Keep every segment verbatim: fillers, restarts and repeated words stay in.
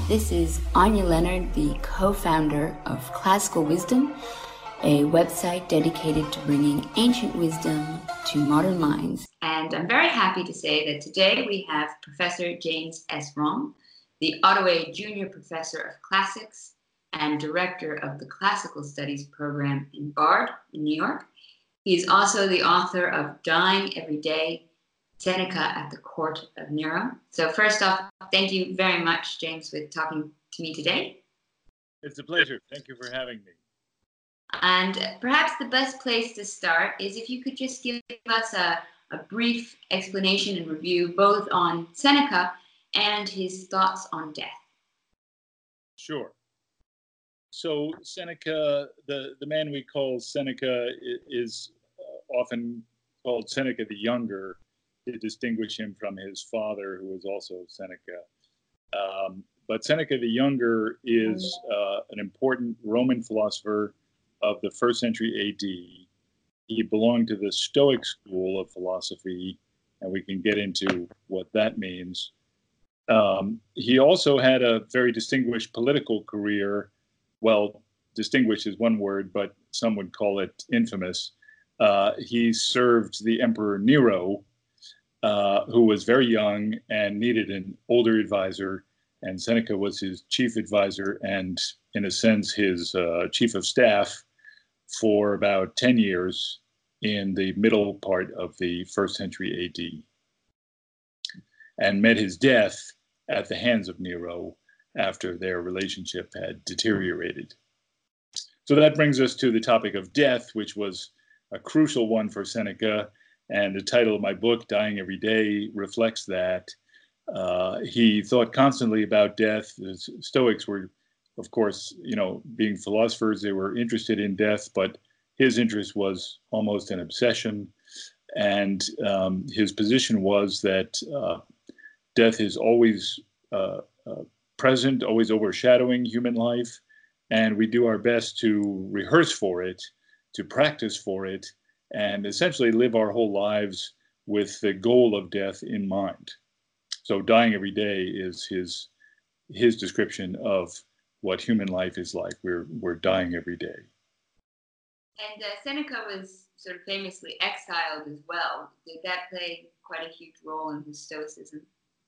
This is Anya Leonard, the co-founder of Classical Wisdom, a website dedicated to bringing ancient wisdom to modern minds. And I'm very happy to say that today we have Professor James S. Romm, the Ottaway Junior Professor of Classics and Director of the Classical Studies Program in Bard, in New York. He is also the author of Dying Every Day, Seneca at the Court of Nero. So first off, thank you very much, James, for talking to me today. It's a pleasure. Thank you for having me. And perhaps the best place to start is if you could just give us a, a brief explanation and review both on Seneca and his thoughts on death. Sure. So Seneca, the, the man we call Seneca, is often called Seneca the Younger, to distinguish him from his father, who was also Seneca. Um, but Seneca the Younger is uh, an important Roman philosopher of the first century A D. He belonged to the Stoic school of philosophy, and we can get into what that means. Um, he also had a very distinguished political career. Well, distinguished is one word, but some would call it infamous. Uh, he served the Emperor Nero, Uh, who was very young and needed an older advisor, and Seneca was his chief advisor and, in a sense, his uh, chief of staff for about ten years in the middle part of the first century A D, and met his death at the hands of Nero after their relationship had deteriorated. So that brings us to the topic of death, which was a crucial one for Seneca. And the title of my book, Dying Every Day, reflects that. Uh, he thought constantly about death. The Stoics were, of course, you know, being philosophers, they were interested in death, but his interest was almost an obsession. And um, his position was that uh, death is always uh, uh, present, always overshadowing human life. And we do our best to rehearse for it, to practice for it, and essentially live our whole lives with the goal of death in mind. So dying every day is his his description of what human life is like. We're we're dying every day. And uh, Seneca was sort of famously exiled as well. Did that play quite a huge role in his Stoicism?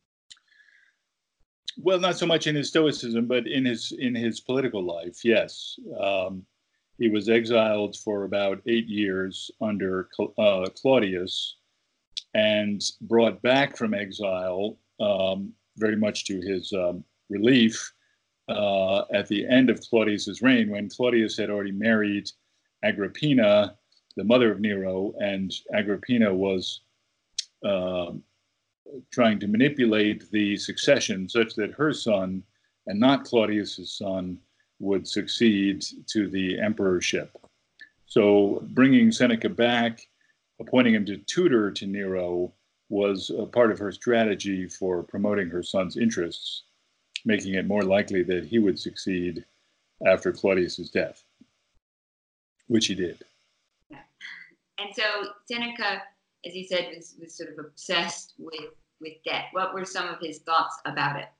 Well, not so much in his Stoicism, but in his in his political life, yes. Um, He was exiled for about eight years under uh, Claudius and brought back from exile, um, very much to his um, relief, uh, at the end of Claudius's reign, when Claudius had already married Agrippina, the mother of Nero, and Agrippina was uh, trying to manipulate the succession such that her son, and not Claudius's son, would succeed to the emperorship. So bringing Seneca back, appointing him to tutor to Nero, was a part of her strategy for promoting her son's interests, making it more likely that he would succeed after Claudius's death, which he did. Yeah. And so Seneca, as you said, was, was sort of obsessed with, with death. What were some of his thoughts about it?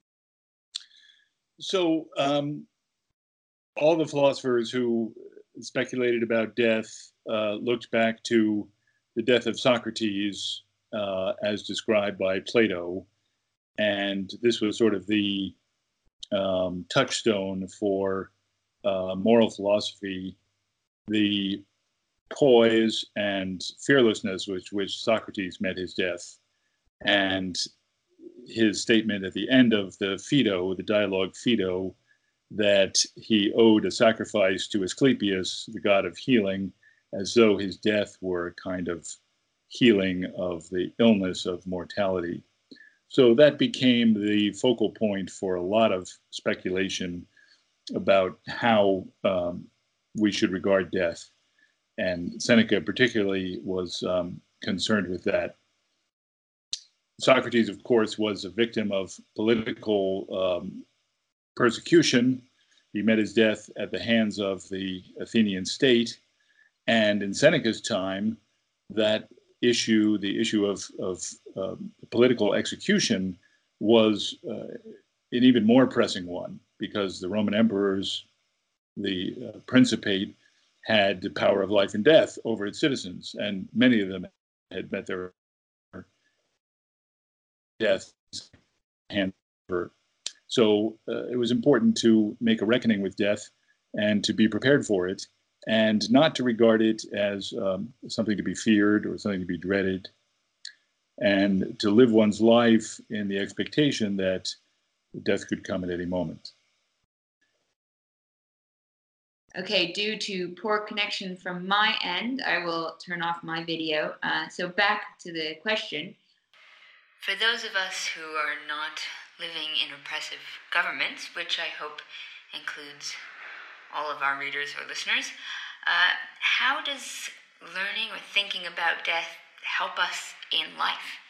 So, um, all the philosophers who speculated about death uh, looked back to the death of Socrates uh, as described by Plato. And this was sort of the um, touchstone for uh, moral philosophy, the poise and fearlessness with which Socrates met his death. And his statement at the end of the Phaedo, the dialogue Phaedo, that he owed a sacrifice to Asclepius, the god of healing, as though his death were a kind of healing of the illness of mortality. So that became the focal point for a lot of speculation about how um, we should regard death. And Seneca particularly was um, concerned with that. Socrates, of course, was a victim of political um, persecution. He met his death at the hands of the Athenian state. And in Seneca's time, that issue, the issue of, of um, political execution, was uh, an even more pressing one, because the Roman emperors, the uh, Principate, had the power of life and death over its citizens, and many of them had met their death hand over. So uh, it was important to make a reckoning with death and to be prepared for it, and not to regard it as um, something to be feared or something to be dreaded, and to live one's life in the expectation that death could come at any moment. Okay, due to poor connection from my end, I will turn off my video. Uh, so back to the question. For those of us who are not living in oppressive governments, which I hope includes all of our readers or listeners, uh, how does learning or thinking about death help us in life?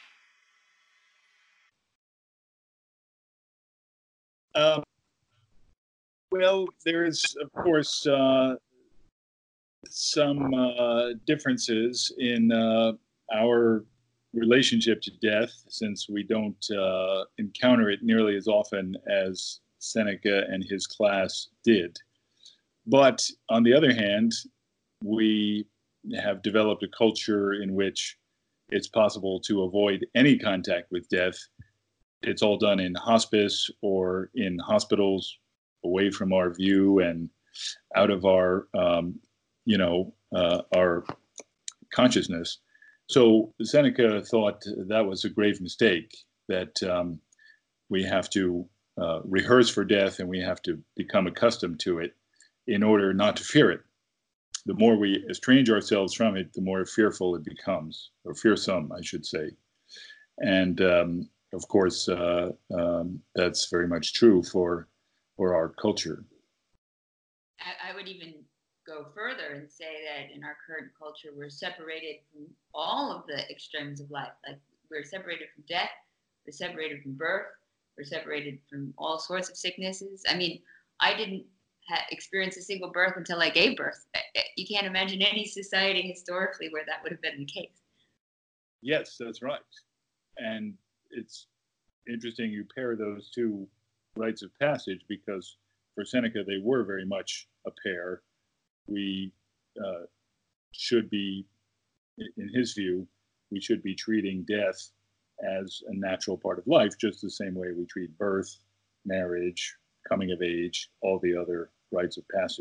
Um, well, there's, of course, uh, some uh, differences in uh, our relationship to death, since we don't uh, encounter it nearly as often as Seneca and his class did. But on the other hand, we have developed a culture in which it's possible to avoid any contact with death. It's all done in hospice or in hospitals, away from our view and out of our, um, you know, uh, our consciousness. So Seneca thought that was a grave mistake, that um, we have to uh, rehearse for death and we have to become accustomed to it in order not to fear it. The more we estrange ourselves from it, the more fearful it becomes, or fearsome, I should say. And um, of course, uh, um, that's very much true for, for our culture. I, I would even go further and say that in our current culture, we're separated from all of the extremes of life. Like, we're separated from death, we're separated from birth, we're separated from all sorts of sicknesses. I mean, I didn't ha- experience a single birth until I gave birth. You can't imagine any society historically where that would have been the case. Yes, that's right. And it's interesting you pair those two rites of passage, because for Seneca, they were very much a pair. We uh, should be, in his view, we should be treating death as a natural part of life, just the same way we treat birth, marriage, coming of age, all the other rites of passage.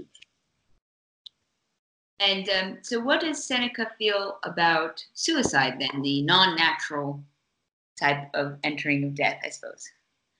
And um, so what does Seneca feel about suicide then, the non-natural type of entering of death, I suppose?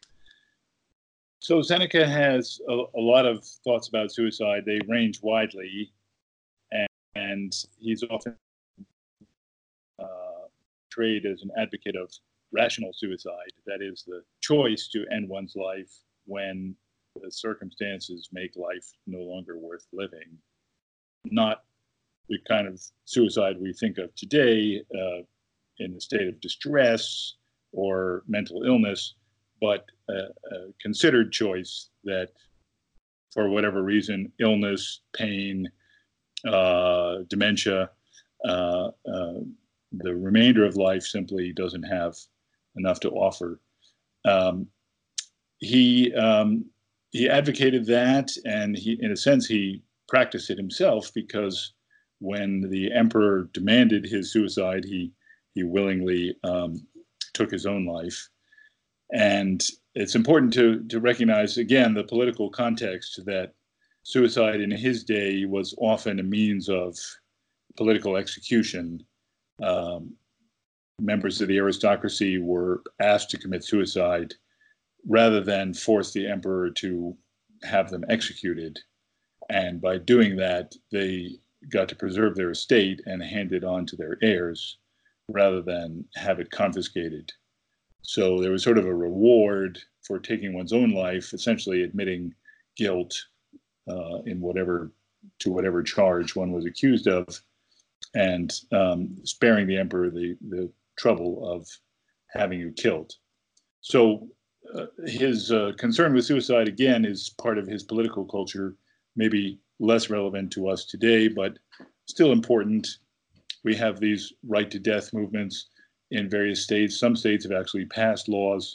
So Seneca has a, a lot of thoughts about suicide. They range widely, and, and he's often uh, portrayed as an advocate of rational suicide, that is, the choice to end one's life when the circumstances make life no longer worth living. Not the kind of suicide we think of today uh, in a state of distress or mental illness, but a, a considered choice that, for whatever reason, illness, pain, uh, dementia, uh, uh, the remainder of life simply doesn't have enough to offer. Um, he um, he advocated that, and he, in a sense, he practiced it himself, because when the emperor demanded his suicide, he he willingly um, took his own life. And it's important to to recognize again the political context, that suicide in his day was often a means of political execution. Um, members of the aristocracy were asked to commit suicide rather than force the emperor to have them executed. And by doing that, they got to preserve their estate and hand it on to their heirs rather than have it confiscated. So there was sort of a reward for taking one's own life, essentially admitting guilt uh, in whatever to whatever charge one was accused of, and um, sparing the emperor the, the trouble of having you killed. So uh, his uh, concern with suicide, again, is part of his political culture, maybe less relevant to us today, but still important. We have these right to death movements in various states. Some states have actually passed laws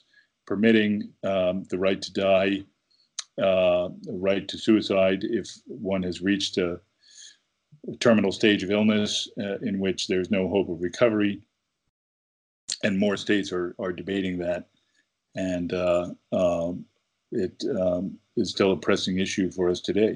permitting um, the right to die, uh, the right to suicide if one has reached a terminal stage of illness uh, in which there's no hope of recovery. And more states are, are debating that. And uh, um, it um, is still a pressing issue for us today.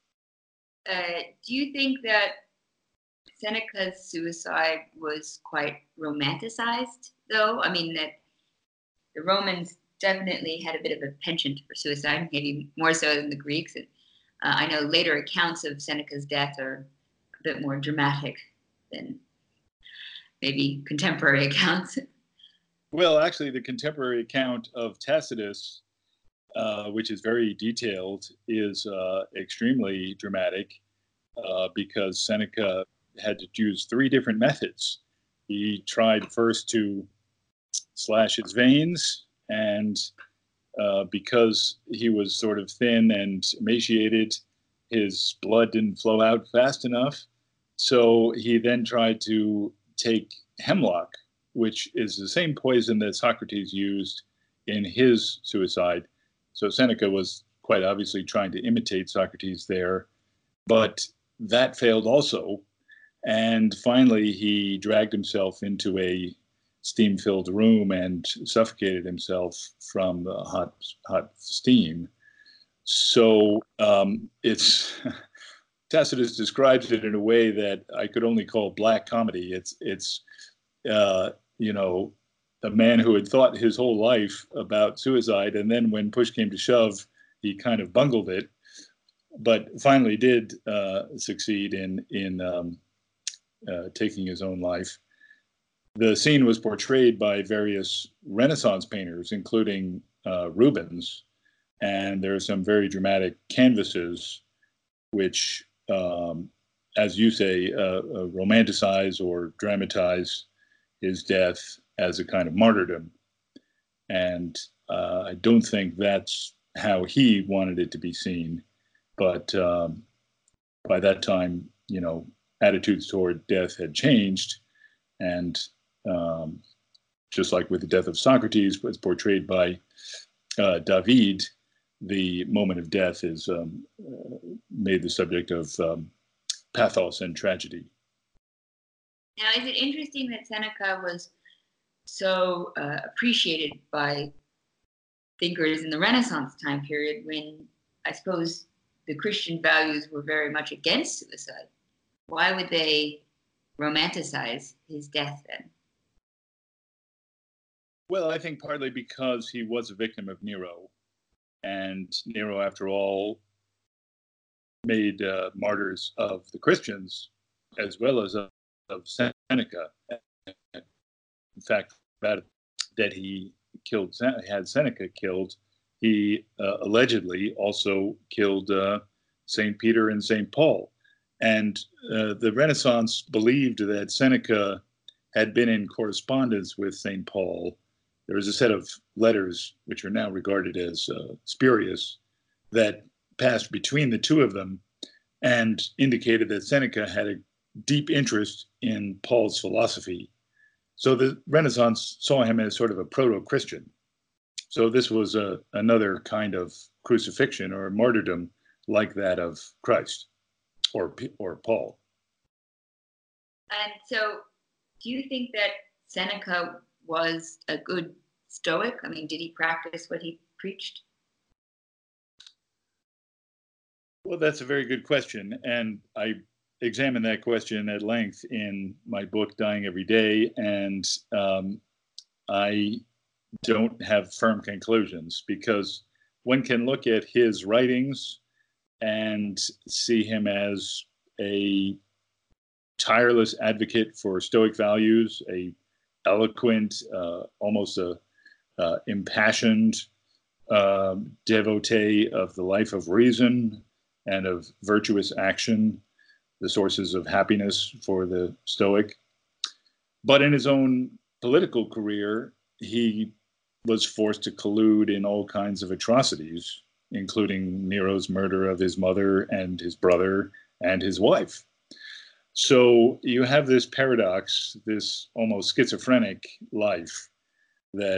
Uh, do you think that Seneca's suicide was quite romanticized, though? I mean, that the Romans definitely had a bit of a penchant for suicide, maybe more so than the Greeks. And, uh, I know later accounts of Seneca's death are a bit more dramatic than maybe contemporary accounts. Well, actually, the contemporary account of Tacitus, uh, which is very detailed, is uh, extremely dramatic uh, because Seneca had to use three different methods. He tried first to slash his veins, and uh, because he was sort of thin and emaciated, his blood didn't flow out fast enough. So he then tried to take hemlock, which is the same poison that Socrates used in his suicide. So Seneca was quite obviously trying to imitate Socrates there, but that failed also. And finally, he dragged himself into a steam-filled room and suffocated himself from the hot, hot steam. So um, it's Tacitus describes it in a way that I could only call black comedy. It's it's uh, you know, a man who had thought his whole life about suicide, and then when push came to shove, he kind of bungled it, but finally did uh, succeed in in um, uh, taking his own life. The scene was portrayed by various Renaissance painters, including uh, Rubens, and there are some very dramatic canvases, which, um, as you say, uh, uh, romanticize or dramatize his death as a kind of martyrdom. And uh, I don't think that's how he wanted it to be seen. But um, by that time, you know, attitudes toward death had changed. And um, just like with the death of Socrates, was portrayed by uh, David, the moment of death is um, uh, made the subject of um, pathos and tragedy. Now, is it interesting that Seneca was so uh, appreciated by thinkers in the Renaissance time period when I suppose the Christian values were very much against suicide? Why would they romanticize his death then? Well, I think partly because he was a victim of Nero. And Nero, after all, made uh, martyrs of the Christians as well as of, of Seneca. In fact, that, that he killed, had Seneca killed, he uh, allegedly also killed uh, Saint Peter and Saint Paul. And uh, the Renaissance believed that Seneca had been in correspondence with Saint Paul. There was a set of letters, which are now regarded as uh, spurious, that passed between the two of them and indicated that Seneca had a deep interest in Paul's philosophy. So the Renaissance saw him as sort of a proto-Christian. So this was a, another kind of crucifixion or martyrdom like that of Christ or, or Paul. And so do you think that Seneca was a good Stoic? I mean, did he practice what he preached? Well, that's a very good question. And I examine that question at length in my book, Dying Every Day. And um, I don't have firm conclusions because one can look at his writings and see him as a tireless advocate for Stoic values, a eloquent, uh, almost a uh, impassioned uh, devotee of the life of reason and of virtuous action, the sources of happiness for the Stoic. But in his own political career, he was forced to collude in all kinds of atrocities, including Nero's murder of his mother and his brother and his wife. So you have this paradox, this almost schizophrenic life that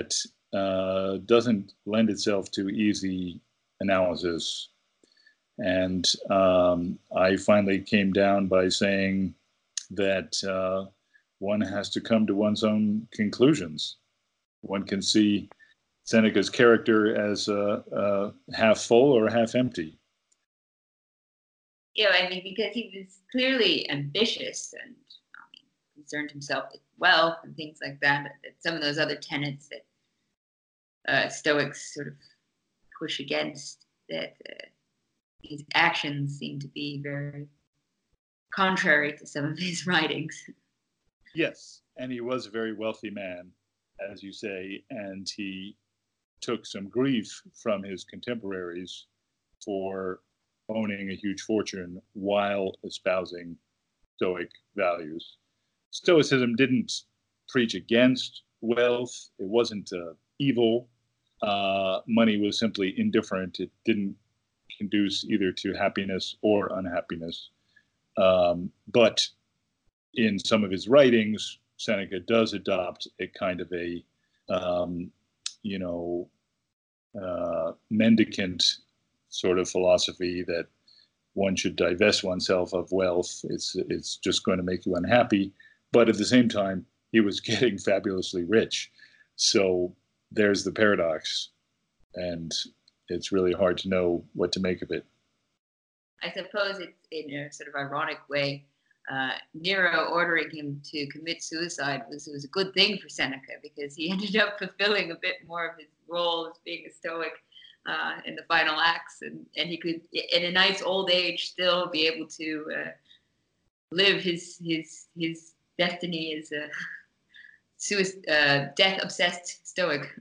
uh, doesn't lend itself to easy analysis. And um, I finally came down by saying that uh, one has to come to one's own conclusions. One can see Seneca's character as uh, uh, half full or half empty. You know, I mean, because he was clearly ambitious and I mean, concerned himself with wealth and things like that. But some of those other tenets that uh, Stoics sort of push against, that uh, his actions seem to be very contrary to some of his writings. Yes, and he was a very wealthy man, as you say, and he took some grief from his contemporaries for owning a huge fortune while espousing Stoic values. Stoicism didn't preach against wealth. It wasn't uh, evil. Uh, money was simply indifferent. It didn't conduce either to happiness or unhappiness. Um, but in some of his writings, Seneca does adopt a kind of a, um, you know, uh, mendicant sort of philosophy that one should divest oneself of wealth. It's it's just going to make you unhappy. But at the same time, he was getting fabulously rich. So there's the paradox. And it's really hard to know what to make of it. I suppose it's in a sort of ironic way. Uh, Nero ordering him to commit suicide was, was a good thing for Seneca because he ended up fulfilling a bit more of his role as being a Stoic uh, in the final acts, and, and he could, in a nice old age, still be able to uh, live his his his destiny as a suicide, uh, death-obsessed Stoic.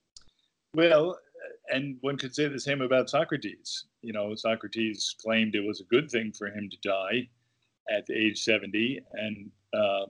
Well, and one could say the same about Socrates. You know, Socrates claimed it was a good thing for him to die at the age seventy, and uh,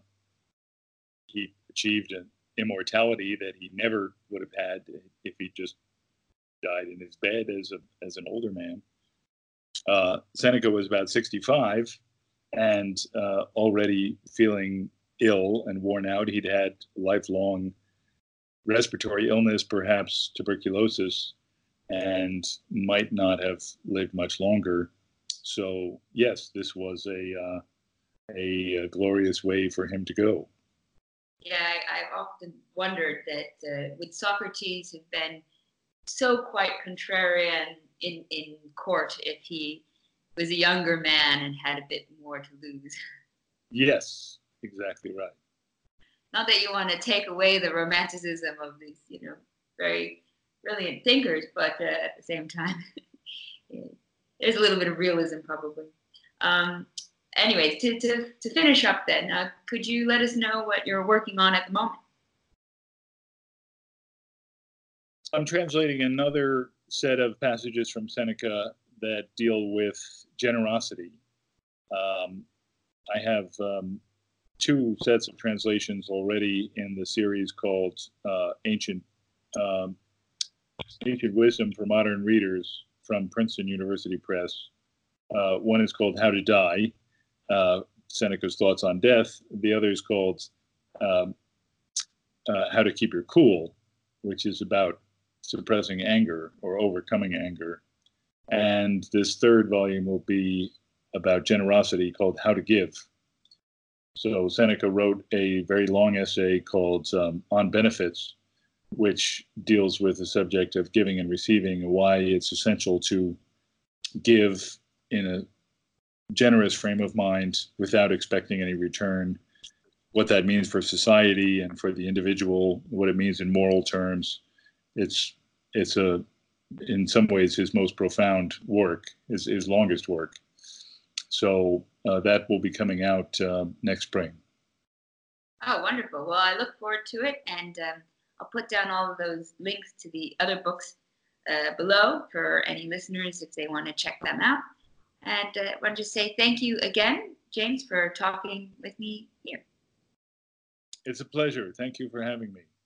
he achieved an immortality that he never would have had if he just died in his bed as a as an older man. Uh, Seneca was about sixty-five and uh, already feeling ill and worn out. He'd had lifelong respiratory illness, perhaps tuberculosis, and might not have lived much longer. So yes, this was a uh, a, a glorious way for him to go. Yeah, I, I've often wondered that uh, would Socrates have been so quite contrarian in, in court if he was a younger man and had a bit more to lose? Yes, exactly right. Not that you want to take away the romanticism of these, you know, very brilliant thinkers, but uh, at the same time, yeah, there's a little bit of realism probably. Um, anyways, to, to, to finish up then, uh, could you let us know what you're working on at the moment? I'm translating another set of passages from Seneca that deal with generosity. Um, I have um, two sets of translations already in the series called uh, Ancient um, Ancient Wisdom for Modern Readers from Princeton University Press. Uh, one is called How to Die, uh, Seneca's Thoughts on Death. The other is called um, uh, How to Keep Your Cool, which is about suppressing anger or overcoming anger. And this third volume will be about generosity called How to Give. So Seneca wrote a very long essay called um, On Benefits, which deals with the subject of giving and receiving and why it's essential to give in a generous frame of mind without expecting any return, what that means for society and for the individual, what it means in moral terms. It's it's a in some ways his most profound work, his, his longest work. So uh, that will be coming out uh, next spring. Oh, wonderful. Well, I look forward to it, and um, I'll put down all of those links to the other books uh, below for any listeners if they want to check them out. And uh, I want to just say thank you again, James, for talking with me here. It's a pleasure. Thank you for having me.